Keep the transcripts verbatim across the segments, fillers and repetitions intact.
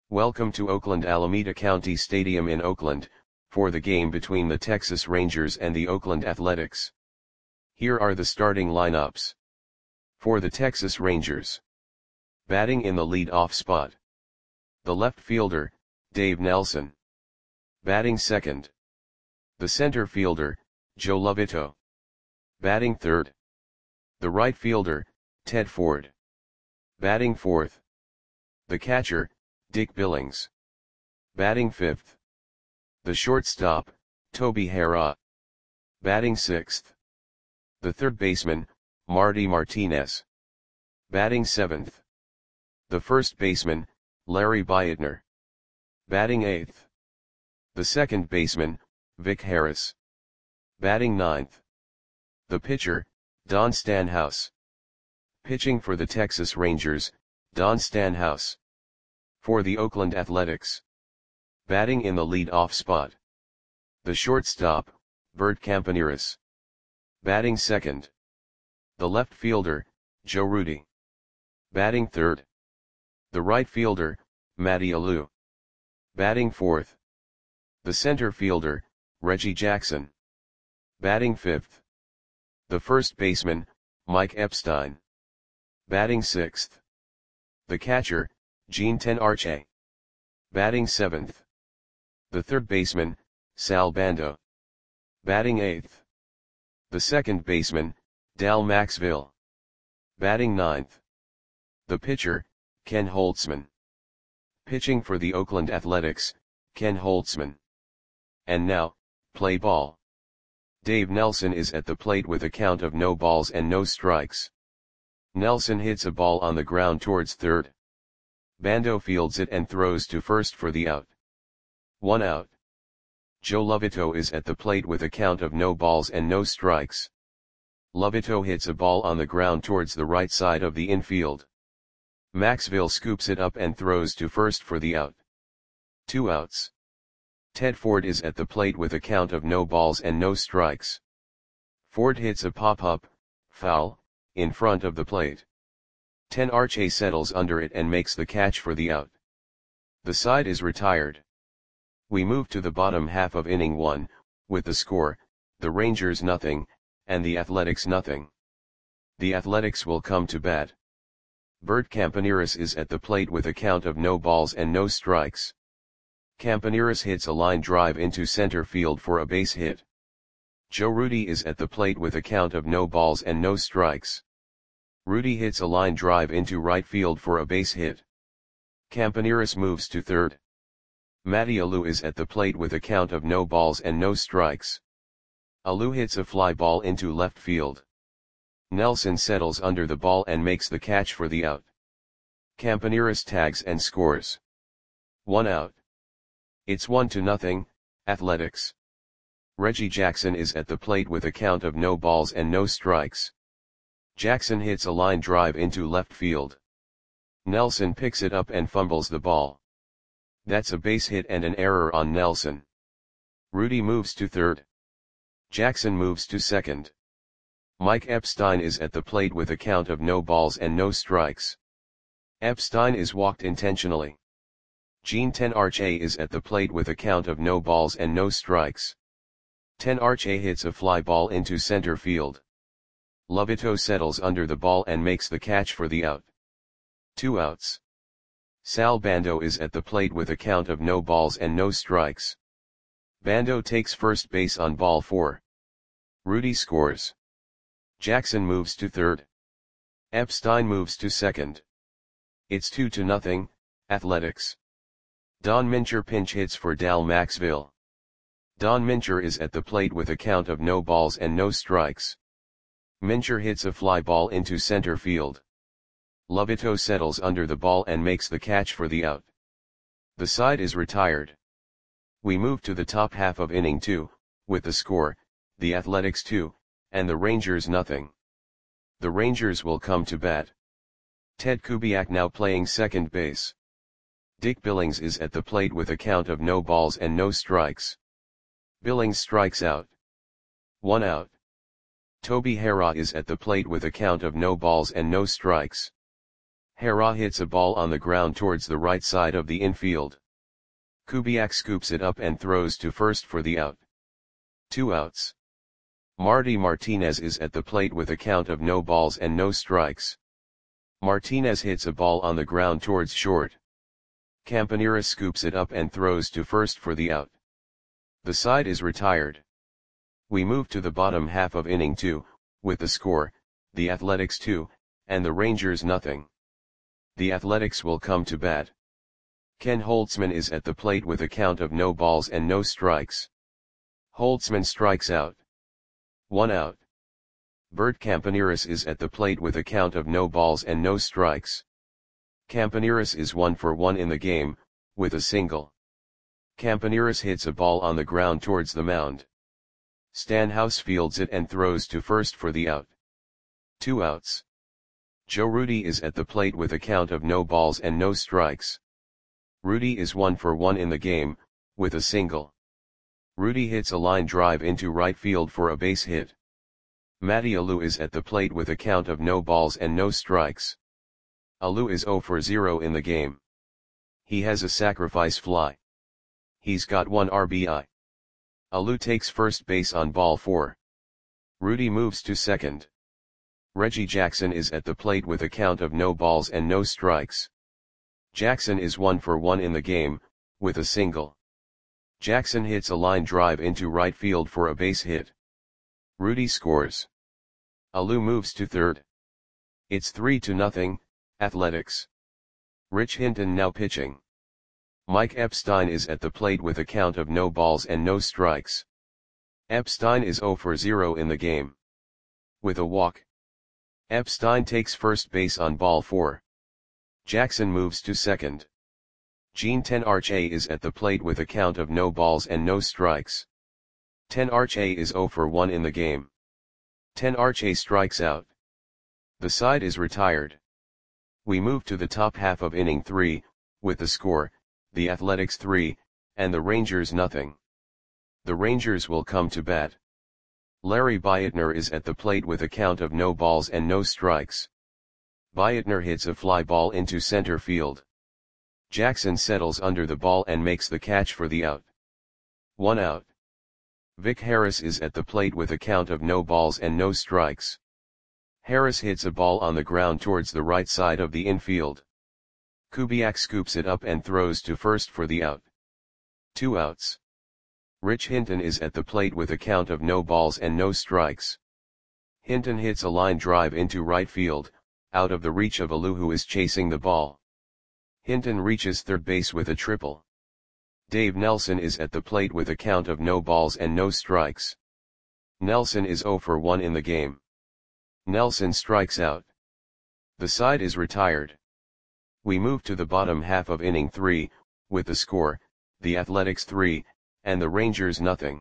Welcome to Oakland Alameda County Stadium in Oakland, for the game between the Texas Rangers and the Oakland Athletics. Here are the starting lineups. For the Texas Rangers. Batting in the lead-off spot. The left fielder, Dave Nelson. Batting second. The center fielder, Joe Lovito. Batting third. The right fielder, Ted Ford. Batting fourth. The catcher, Dick Billings. Batting fifth. The shortstop, Toby Harrah. Batting sixth. The third baseman, Marty Martinez. Batting seventh. The first baseman, Larry Beitner. Batting eighth. The second baseman, Vic Harris. Batting ninth. The pitcher, Don Stanhouse. Pitching for the Texas Rangers, Don Stanhouse. For the Oakland Athletics. Batting in the lead-off spot. The shortstop, Bert Campaneris. Batting second. The left fielder, Joe Rudi. Batting third. The right fielder, Matty Alou. Batting fourth. The center fielder, Reggie Jackson. Batting fifth. The first baseman, Mike Epstein. Batting sixth. The catcher, Gene Tenarche. Batting seventh. The third baseman, Sal Bando. Batting eighth. The second baseman, Dal Maxville. Batting ninth. The pitcher, Ken Holtzman. Pitching for the Oakland Athletics, Ken Holtzman. And now, play ball. Dave Nelson is at the plate with a count of no balls and no strikes. Nelson hits a ball on the ground towards third. Bando fields it and throws to first for the out. One out. Joe Lovito is at the plate with a count of no balls and no strikes. Lovito hits a ball on the ground towards the right side of the infield. Maxville scoops it up and throws to first for the out. Two outs. Ted Ford is at the plate with a count of no balls and no strikes. Ford hits a pop-up, foul, in front of the plate. Tenarche settles under it and makes the catch for the out. The side is retired. We move to the bottom half of inning one, with the score, the Rangers nothing, and the Athletics nothing. The Athletics will come to bat. Bert Campaneris is at the plate with a count of no balls and no strikes. Campaneris hits a line drive into center field for a base hit. Joe Rudi is at the plate with a count of no balls and no strikes. Rudi hits a line drive into right field for a base hit. Campaneris moves to third. Matty Alou is at the plate with a count of no balls and no strikes. Alou hits a fly ball into left field. Nelson settles under the ball and makes the catch for the out. Campaneris tags and scores. One out. It's one to nothing, Athletics. Reggie Jackson is at the plate with a count of no balls and no strikes. Jackson hits a line drive into left field. Nelson picks it up and fumbles the ball. That's a base hit and an error on Nelson. Rudi moves to third. Jackson moves to second. Mike Epstein is at the plate with a count of no balls and no strikes. Epstein is walked intentionally. Gene Tenarche is at the plate with a count of no balls and no strikes. Tenarche hits a fly ball into center field. Lovito settles under the ball and makes the catch for the out. Two outs. Sal Bando is at the plate with a count of no balls and no strikes. Bando takes first base on ball four. Rudi scores. Jackson moves to third. Epstein moves to second. It's two to nothing, Athletics. Don Mincher pinch hits for Dal Maxville. Don Mincher is at the plate with a count of no balls and no strikes. Mincher hits a fly ball into center field. Lovito settles under the ball and makes the catch for the out. The side is retired. We move to the top half of inning two, with the score, the Athletics two, and the Rangers nothing. The Rangers will come to bat. Ted Kubiak now playing second base. Dick Billings is at the plate with a count of no balls and no strikes. Billings strikes out. One out. Toby Harrah is at the plate with a count of no balls and no strikes. Hara hits a ball on the ground towards the right side of the infield. Kubiak scoops it up and throws to first for the out. Two outs. Marty Martinez is at the plate with a count of no balls and no strikes. Martinez hits a ball on the ground towards short. Campanera scoops it up and throws to first for the out. The side is retired. We move to the bottom half of inning two, with the score, the Athletics two, and the Rangers nothing. The Athletics will come to bat. Ken Holtzman is at the plate with a count of no balls and no strikes. Holtzman strikes out. One out. Bert Campaneris is at the plate with a count of no balls and no strikes. Campaneris is one for one in the game, with a single. Campaneris hits a ball on the ground towards the mound. Stanhouse fields it and throws to first for the out. Two outs. Joe Rudi is at the plate with a count of no balls and no strikes. Rudi is one for one in the game, with a single. Rudi hits a line drive into right field for a base hit. Matty Alou is at the plate with a count of no balls and no strikes. Alou is zero for zero in the game. He has a sacrifice fly. He's got one R B I. Alou takes first base on ball four. Rudi moves to second. Reggie Jackson is at the plate with a count of no balls and no strikes. Jackson is one for one in the game, with a single. Jackson hits a line drive into right field for a base hit. Rudi scores. Alou moves to third. It's three to nothing, Athletics. Rich Hinton now pitching. Mike Epstein is at the plate with a count of no balls and no strikes. Epstein is zero for zero in the game. With a walk. Epstein takes first base on ball four. Jackson moves to second. Gene Tenarche is at the plate with a count of no balls and no strikes. Tenarche is zero for one in the game. Tenarche strikes out. The side is retired. We move to the top half of inning three, with the score, the Athletics three, and the Rangers nothing. The Rangers will come to bat. Larry Bietner is at the plate with a count of no balls and no strikes. Bietner hits a fly ball into center field. Jackson settles under the ball and makes the catch for the out. One out. Vic Harris is at the plate with a count of no balls and no strikes. Harris hits a ball on the ground towards the right side of the infield. Kubiak scoops it up and throws to first for the out. Two outs. Rich Hinton is at the plate with a count of no balls and no strikes. Hinton hits a line drive into right field, out of the reach of Alou who is chasing the ball. Hinton reaches third base with a triple. Dave Nelson is at the plate with a count of no balls and no strikes. Nelson is zero for one in the game. Nelson strikes out. The side is retired. We move to the bottom half of inning three, with the score, the Athletics three, and the Rangers nothing.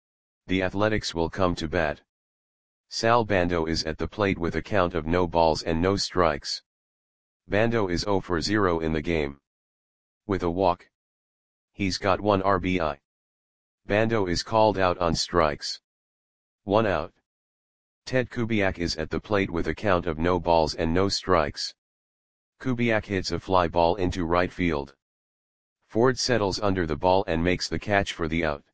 The Athletics will come to bat. Sal Bando is at the plate with a count of no balls and no strikes. Bando is zero for zero in the game. With a walk. He's got one R B I. Bando is called out on strikes. One out. Ted Kubiak is at the plate with a count of no balls and no strikes. Kubiak hits a fly ball into right field. Ford settles under the ball and makes the catch for the out.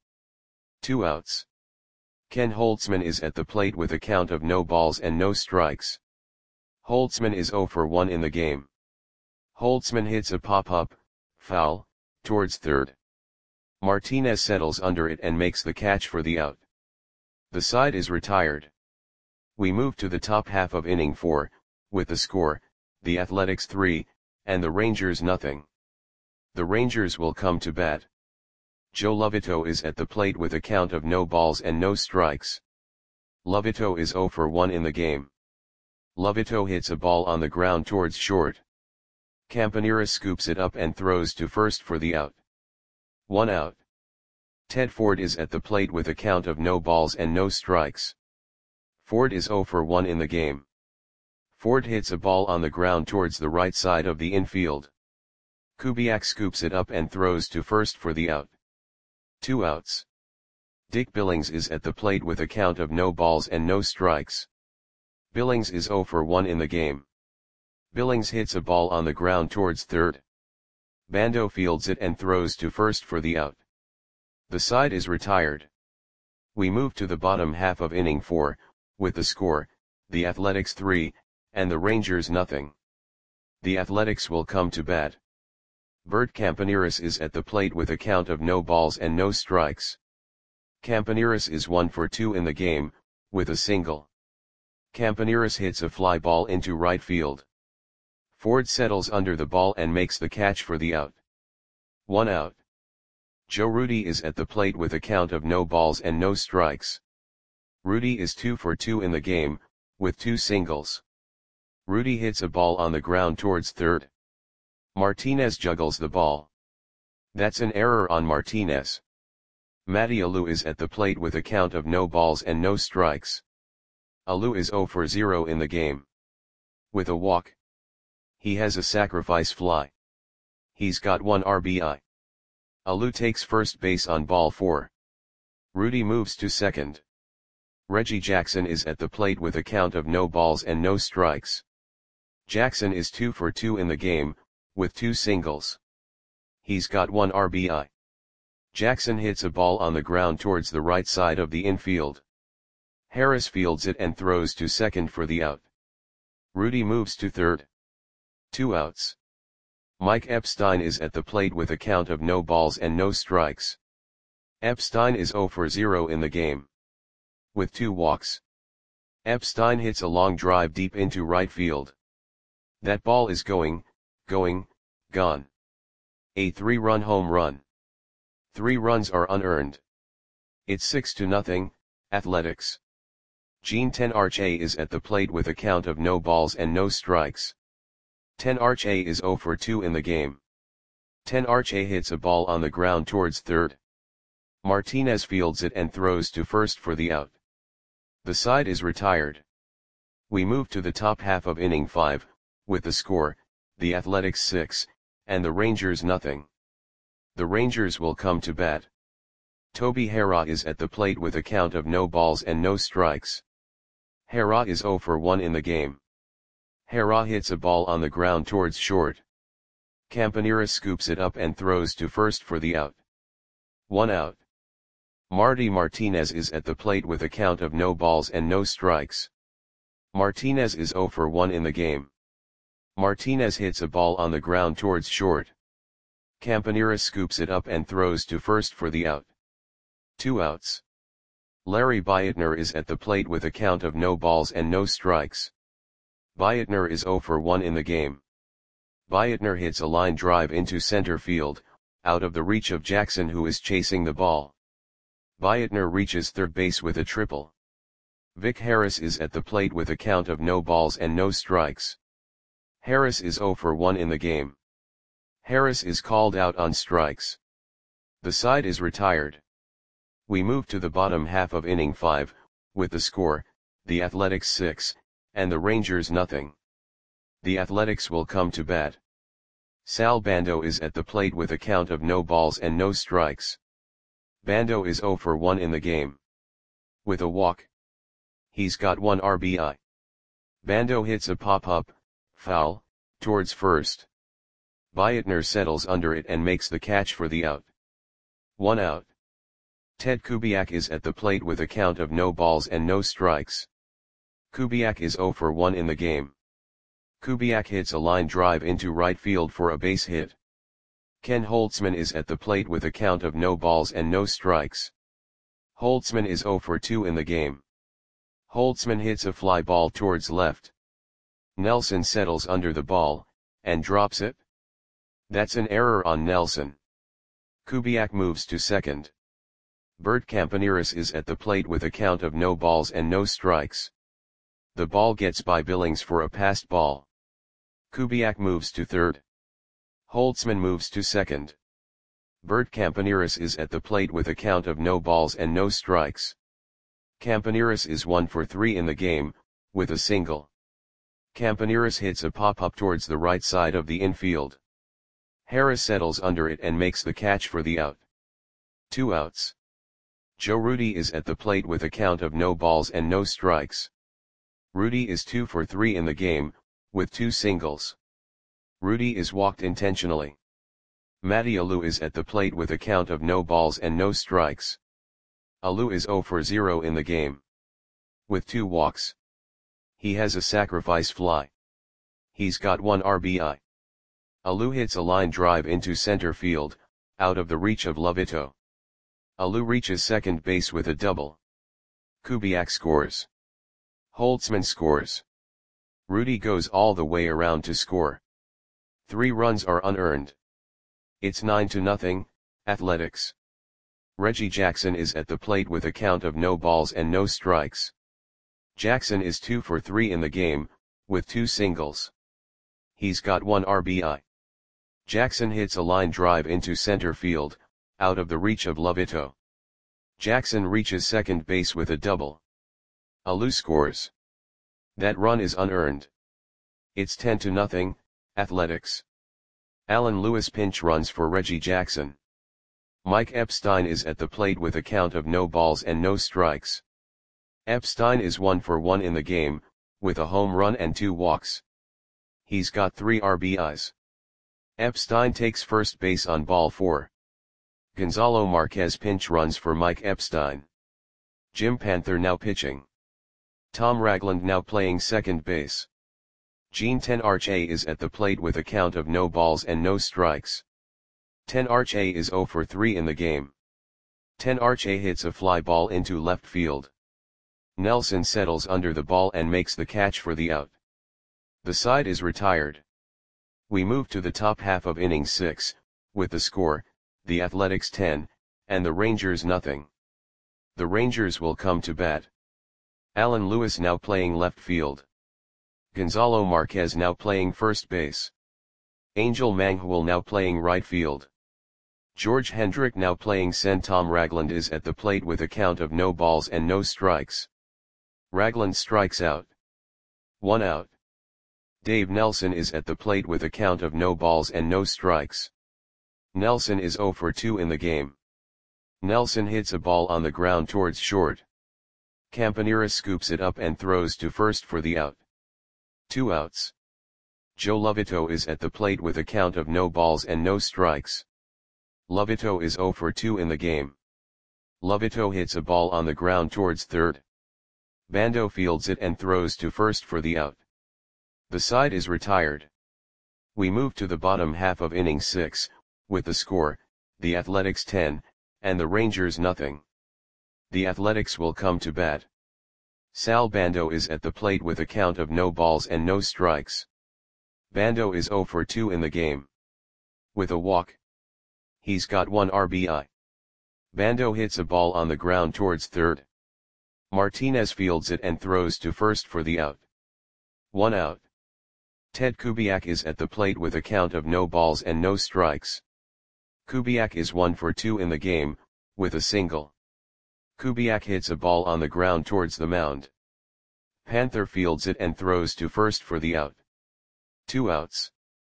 Two outs. Ken Holtzman is at the plate with a count of no balls and no strikes. Holtzman is zero for one in the game. Holtzman hits a pop-up, foul, towards third. Martinez settles under it and makes the catch for the out. The side is retired. We move to the top half of inning four, with the score, the Athletics three, and the Rangers nothing. The Rangers will come to bat. Joe Lovito is at the plate with a count of no balls and no strikes. Lovito is zero for one in the game. Lovito hits a ball on the ground towards short. Campanera scoops it up and throws to first for the out. One out. Ted Ford is at the plate with a count of no balls and no strikes. Ford is zero for one in the game. Ford hits a ball on the ground towards the right side of the infield. Kubiak scoops it up and throws to first for the out. Two outs. Dick Billings is at the plate with a count of no balls and no strikes. Billings is zero for one in the game. Billings hits a ball on the ground towards third. Bando fields it and throws to first for the out. The side is retired. We move to the bottom half of inning four, with the score, the Athletics three, and the Rangers nothing. The Athletics will come to bat. Bert Campaneris is at the plate with a count of no balls and no strikes. Campaneris is one for two in the game, with a single. Campaneris hits a fly ball into right field. Ford settles under the ball and makes the catch for the out. One out. Joe Rudi is at the plate with a count of no balls and no strikes. Rudi is two for two in the game, with two singles. Rudi hits a ball on the ground towards third. Martinez juggles the ball. That's an error on Martinez. Matty Alou is at the plate with a count of no balls and no strikes. Alou is zero for zero in the game. With a walk. He has a sacrifice fly. He's got one R B I. Alou takes first base on ball four. Rudi moves to second. Reggie Jackson is at the plate with a count of no balls and no strikes. Jackson is two for two in the game, with two singles. He's got one R B I. Jackson hits a ball on the ground towards the right side of the infield. Harris fields it and throws to second for the out. Rudi moves to third. Two outs. Mike Epstein is at the plate with a count of no balls and no strikes. Epstein is zero for zero in the game. With two walks. Epstein hits a long drive deep into right field. That ball is going, going, gone. A three-run home run. Three runs are unearned. It's six to nothing, Athletics. Gene Tenarche is at the plate with a count of no balls and no strikes. Tenarche is zero for two in the game. Tenarche hits a ball on the ground towards third. Martinez fields it and throws to first for the out. The side is retired. We move to the top half of inning five, with the score, the Athletics six, and the Rangers nothing. The Rangers will come to bat. Toby Harrah is at the plate with a count of no balls and no strikes. Harrah is zero for one in the game. Harrah hits a ball on the ground towards short. Campaneris scoops it up and throws to first for the out. One out. Marty Martinez is at the plate with a count of no balls and no strikes. Martinez is zero for one in the game. Martinez hits a ball on the ground towards short. Campaneris scoops it up and throws to first for the out. Two outs. Larry Bietner is at the plate with a count of no balls and no strikes. Bietner is zero for one in the game. Bietner hits a line drive into center field, out of the reach of Jackson who is chasing the ball. Bietner reaches third base with a triple. Vic Harris is at the plate with a count of no balls and no strikes. Harris is zero for one in the game. Harris is called out on strikes. The side is retired. We move to the bottom half of inning five, with the score, the Athletics six, and the Rangers nothing. The Athletics will come to bat. Sal Bando is at the plate with a count of no balls and no strikes. Bando is zero for one in the game. With a walk. He's got one R B I. Bando hits a pop-up, foul, towards first. Bietner settles under it and makes the catch for the out. One out. Ted Kubiak is at the plate with a count of no balls and no strikes. Kubiak is zero for one in the game. Kubiak hits a line drive into right field for a base hit. Ken Holtzman is at the plate with a count of no balls and no strikes. Holtzman is zero for two in the game. Holtzman hits a fly ball towards left. Nelson settles under the ball, and drops it. That's an error on Nelson. Kubiak moves to second. Bert Campaneris is at the plate with a count of no balls and no strikes. The ball gets by Billings for a passed ball. Kubiak moves to third. Holtzman moves to second. Bert Campaneris is at the plate with a count of no balls and no strikes. Campaneris is one for three in the game, with a single. Campaneris hits a pop-up towards the right side of the infield. Harris settles under it and makes the catch for the out. Two outs. Joe Rudi is at the plate with a count of no balls and no strikes. Rudi is two for three in the game, with two singles. Rudy is walked intentionally. Matty Alou is at the plate with a count of no balls and no strikes. Alou is zero for zero in the game. With two walks. He has a sacrifice fly. He's got one R B I. Alou hits a line drive into center field, out of the reach of Lovito. Alou reaches second base with a double. Kubiak scores. Holtzman scores. Rudy goes all the way around to score. Three runs are unearned. It's nine to nothing, Athletics. Reggie Jackson is at the plate with a count of no balls and no strikes. Jackson is two for three in the game, with two singles. He's got one R B I. Jackson hits a line drive into center field, out of the reach of Lovito. Jackson reaches second base with a double. Alou scores. That run is unearned. It's ten to nothing, Athletics. Alan Lewis pinch runs for Reggie Jackson. Mike Epstein is at the plate with a count of no balls and no strikes. Epstein is one for one in the game, with a home run and two walks. He's got three R B Is. Epstein takes first base on ball four. Gonzalo Marquez pinch runs for Mike Epstein. Jim Panther now pitching. Tom Ragland now playing second base. Gene Tenarche is at the plate with a count of no balls and no strikes. Tenarche is zero for three in the game. Tenarche hits a fly ball into left field. Nelson settles under the ball and makes the catch for the out. The side is retired. We move to the top half of inning six, with the score, the Athletics ten, and the Rangers nothing. The Rangers will come to bat. Alan Lewis now playing left field. Gonzalo Marquez now playing first base. Angel Manghul now playing right field. George Hendrick now playing center. Tom Ragland is at the plate with a count of no balls and no strikes. Ragland strikes out. One out. Dave Nelson is at the plate with a count of no balls and no strikes. Nelson is zero for two in the game. Nelson hits a ball on the ground towards short. Campaneris scoops it up and throws to first for the out. Two outs. Joe Lovito is at the plate with a count of no balls and no strikes. Lovito is zero for two in the game. Lovito hits a ball on the ground towards third. Bando fields it and throws to first for the out. The side is retired. We move to the bottom half of inning six, with the score, the Athletics ten, and the Rangers nothing. The Athletics will come to bat. Sal Bando is at the plate with a count of no balls and no strikes. Bando is zero for two in the game. With a walk. He's got one R B I. Bando hits a ball on the ground towards third. Martinez fields it and throws to first for the out. One out. Ted Kubiak is at the plate with a count of no balls and no strikes. Kubiak is one for two in the game, with a single. Kubiak hits a ball on the ground towards the mound. Panther fields it and throws to first for the out. Two outs.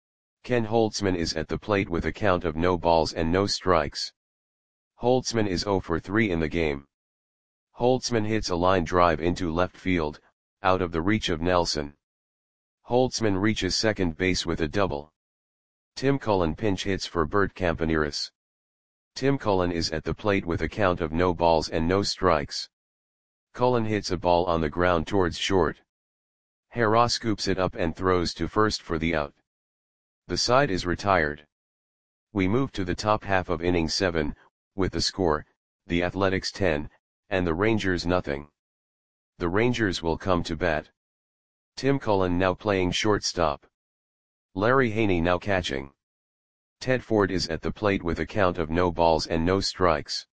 Ken Holtzman is at the plate with a count of no balls and no strikes. Holtzman is zero for three in the game. Holtzman hits a line drive into left field, out of the reach of Nelson. Holtzman reaches second base with a double. Tim Cullen pinch hits for Bert Campaneris. Tim Cullen is at the plate with a count of no balls and no strikes. Cullen hits a ball on the ground towards short. Hera scoops it up and throws to first for the out. The side is retired. We move to the top half of inning seven, with the score, the Athletics ten, and the Rangers nothing. The Rangers will come to bat. Tim Cullen now playing shortstop. Larry Haney now catching. Ted Ford is at the plate with a count of no balls and no strikes.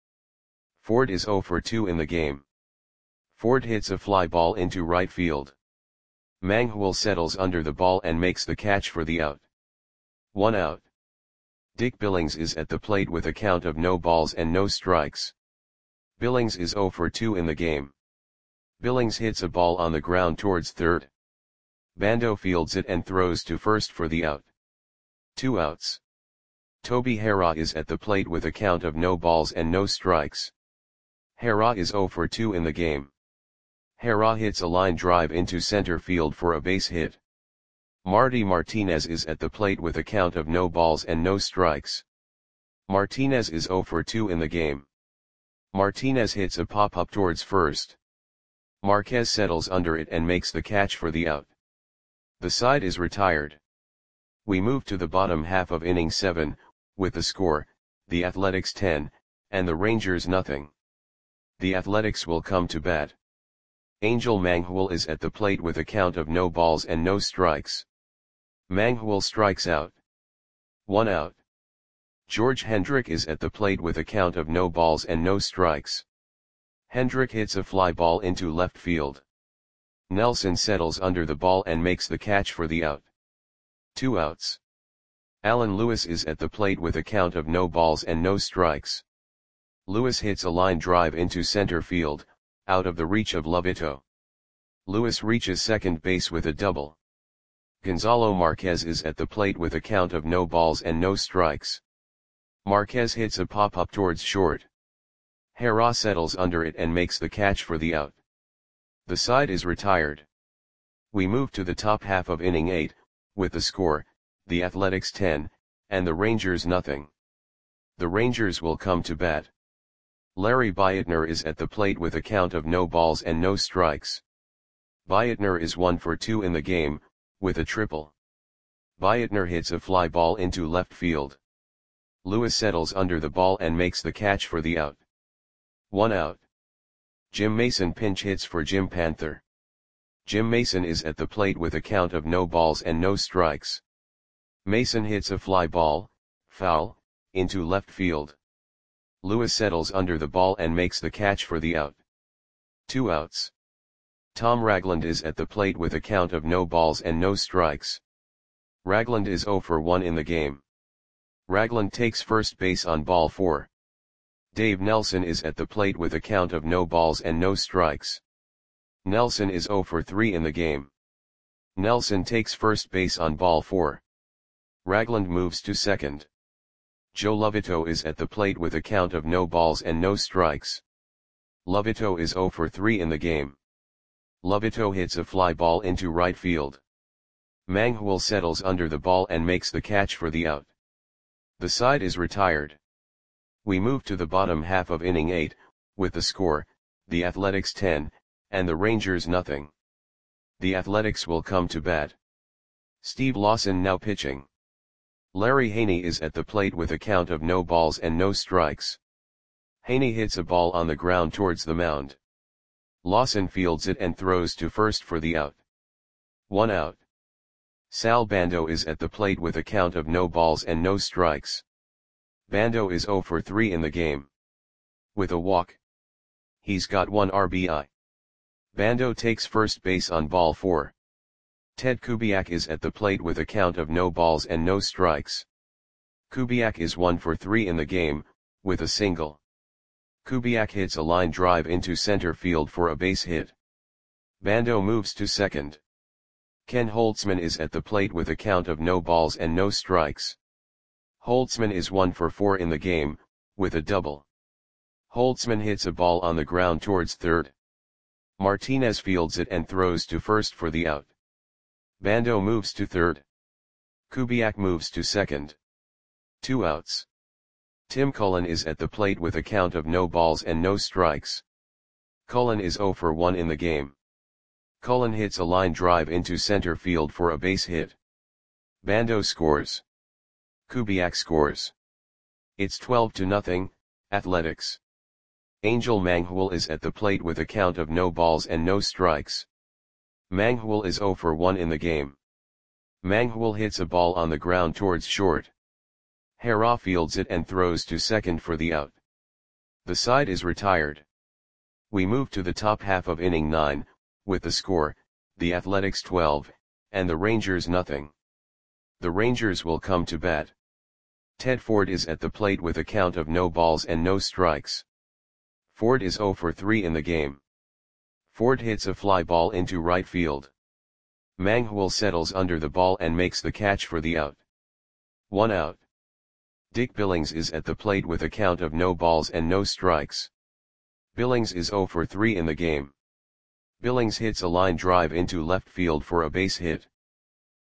Ford is zero for two in the game. Ford hits a fly ball into right field. Manghul settles under the ball and makes the catch for the out. One out. Dick Billings is at the plate with a count of no balls and no strikes. Billings is zero for two in the game. Billings hits a ball on the ground towards third. Bando fields it and throws to first for the out. Two outs. Toby Hera is at the plate with a count of no balls and no strikes. Hera is zero for two in the game. Hera hits a line drive into center field for a base hit. Marty Martinez is at the plate with a count of no balls and no strikes. Martinez is zero for two in the game. Martinez hits a pop-up towards first. Marquez settles under it and makes the catch for the out. The side is retired. We move to the bottom half of inning seven, with the score, the Athletics ten, and the Rangers nothing. The Athletics will come to bat. Angel Manghul is at the plate with a count of no balls and no strikes. Manghul strikes out. One out. George Hendrick is at the plate with a count of no balls and no strikes. Hendrick hits a fly ball into left field. Nelson settles under the ball and makes the catch for the out. Two outs. Alan Lewis is at the plate with a count of no balls and no strikes. Lewis hits a line drive into center field, out of the reach of Lovito. Lewis reaches second base with a double. Gonzalo Marquez is at the plate with a count of no balls and no strikes. Marquez hits a pop-up towards short. Hera settles under it and makes the catch for the out. The side is retired. We move to the top half of inning eight, with the score, the Athletics ten, and the Rangers nothing. The Rangers will come to bat. Larry Beitner is at the plate with a count of no balls and no strikes. Beitner is one for two in the game, with a triple. Beitner hits a fly ball into left field. Lewis settles under the ball and makes the catch for the out. One out. Jim Mason pinch hits for Jim Panther. Jim Mason is at the plate with a count of no balls and no strikes. Mason hits a fly ball, foul, into left field. Lewis settles under the ball and makes the catch for the out. Two outs. Tom Ragland is at the plate with a count of no balls and no strikes. Ragland is zero for one in the game. Ragland takes first base on ball four. Dave Nelson is at the plate with a count of no balls and no strikes. Nelson is zero for three in the game. Nelson takes first base on ball four. Ragland moves to second. Joe Lovito is at the plate with a count of no balls and no strikes. Lovito is zero for three in the game. Lovito hits a fly ball into right field. Manghul settles under the ball and makes the catch for the out. The side is retired. We move to the bottom half of inning eight, with the score, the Athletics ten, and the Rangers nothing. The Athletics will come to bat. Steve Lawson now pitching. Larry Haney is at the plate with a count of no balls and no strikes. Haney hits a ball on the ground towards the mound. Lawson fields it and throws to first for the out. One out. Sal Bando is at the plate with a count of no balls and no strikes. Bando is zero for three in the game. With a walk. He's got one R B I. Bando takes first base on ball four. Ted Kubiak is at the plate with a count of no balls and no strikes. Kubiak is one for three in the game, with a single. Kubiak hits a line drive into center field for a base hit. Bando moves to second. Ken Holtzman is at the plate with a count of no balls and no strikes. Holtzman is one for four in the game, with a double. Holtzman hits a ball on the ground towards third. Martinez fields it and throws to first for the out. Bando moves to third. Kubiak moves to second. Two outs. Tim Cullen is at the plate with a count of no balls and no strikes. Cullen is zero for one in the game. Cullen hits a line drive into center field for a base hit. Bando scores. Kubiak scores. It's twelve to nothing, Athletics. Angel Manghul is at the plate with a count of no balls and no strikes. Manghul is zero for one in the game. Manghul hits a ball on the ground towards short. Hera fields it and throws to second for the out. The side is retired. We move to the top half of inning nine, with the score, the Athletics twelve, and the Rangers nothing. The Rangers will come to bat. Ted Ford is at the plate with a count of no balls and no strikes. Ford is zero for three in the game. Ford hits a fly ball into right field. Manghul settles under the ball and makes the catch for the out. One out. Dick Billings is at the plate with a count of no balls and no strikes. Billings is zero for three in the game. Billings hits a line drive into left field for a base hit.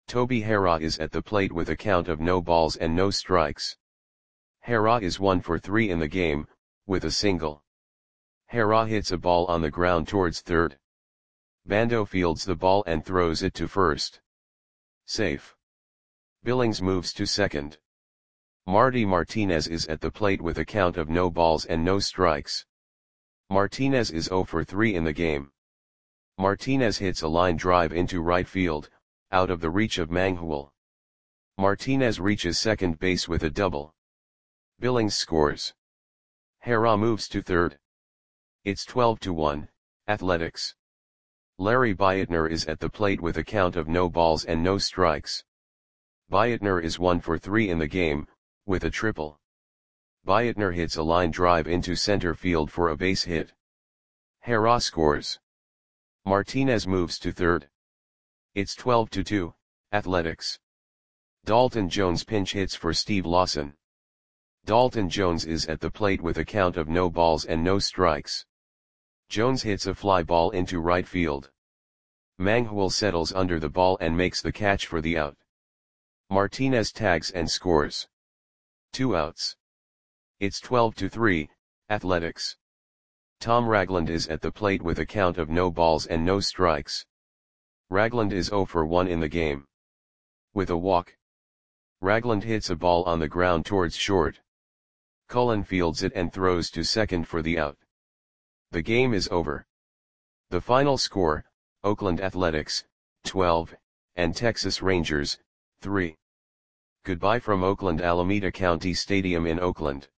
Toby Harrah is at the plate with a count of no balls and no strikes. Harrah is one for three in the game, with a single. Harrah hits a ball on the ground towards third. Bando fields the ball and throws it to first. Safe. Billings moves to second. Marty Martinez is at the plate with a count of no balls and no strikes. Martinez is zero for three in the game. Martinez hits a line drive into right field, out of the reach of Manghul. Martinez reaches second base with a double. Billings scores. Harrah moves to third. It's twelve to one, Athletics. Larry Beitner is at the plate with a count of no balls and no strikes. Beitner is one for three in the game, with a triple. Beitner hits a line drive into center field for a base hit. Harrah scores. Martinez moves to third. It's twelve to two, Athletics. Dalton Jones pinch hits for Steve Lawson. Dalton Jones is at the plate with a count of no balls and no strikes. Jones hits a fly ball into right field. Manghul settles under the ball and makes the catch for the out. Martinez tags and scores. Two outs. It's twelve to three, Athletics. Tom Ragland is at the plate with a count of no balls and no strikes. Ragland is zero for one in the game. With a walk. Ragland hits a ball on the ground towards short. Cullen fields it and throws to second for the out. The game is over. The final score, Oakland Athletics, twelve, and Texas Rangers, three. Goodbye from Oakland Alameda County Stadium in Oakland.